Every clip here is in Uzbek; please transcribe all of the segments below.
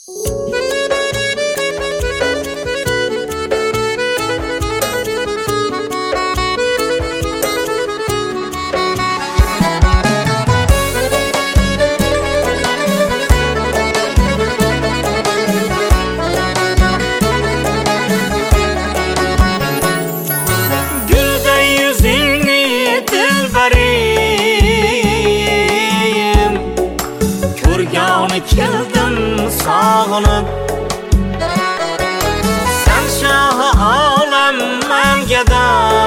Keldim sog'inib sen shohi olam men gado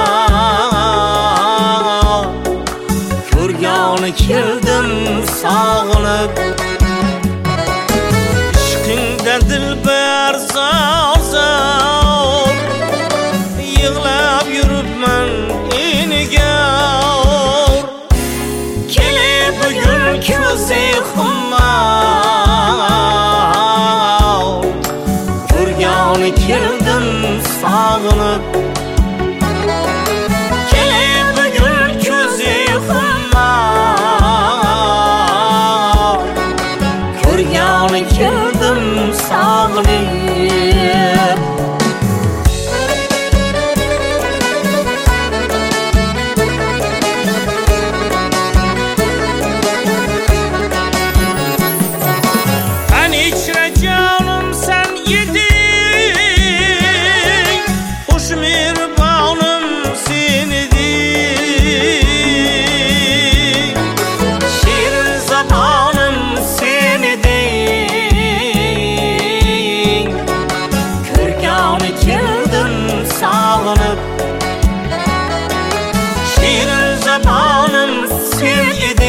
ko'rgani keldim sog'inib ishqingda dilbar zor yig'lab yuribman eniga kelib bugun ko'zi xumma keldim sog'inib kelib bugun ko'zi xumma ko'rgani keldim sog'inib Şirin zamanım sen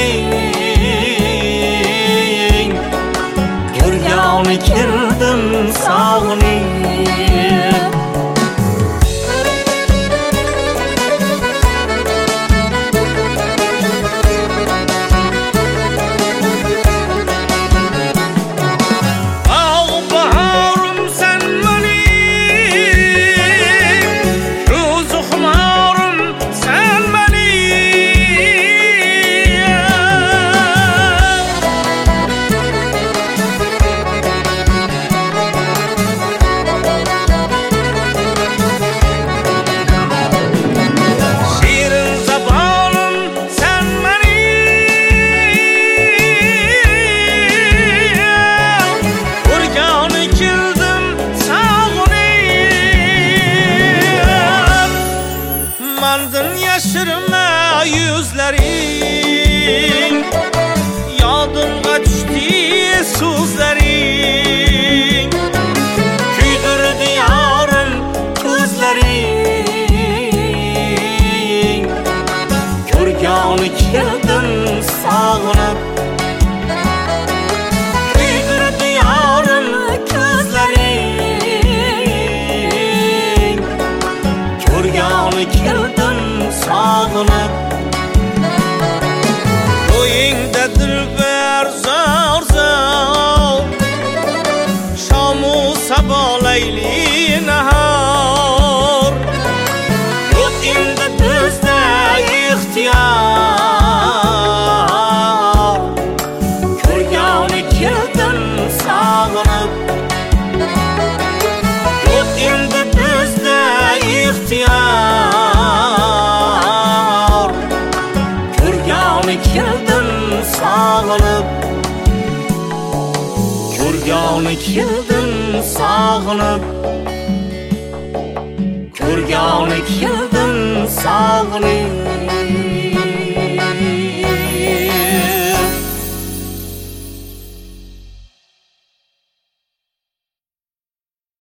edin Gürgâni kirdim sağınıp Yaşırma yüzlerin Yadımga düştü sözlerin Küydürdü yarım gözlerin Görgâni keldim sağınıp Küydürdü yarım gözlerin Görgâni keldim sağınıp Koyingda dilber zor Şamu sabolayli nahor Yo'q endi bizda ixtiyor Ko'rgani keldim sog'inib Yo'q endi bizda ixtiyor Keldim sog'inib Ko'rgani keldim sog'inib Ko'rgani keldim sog'inib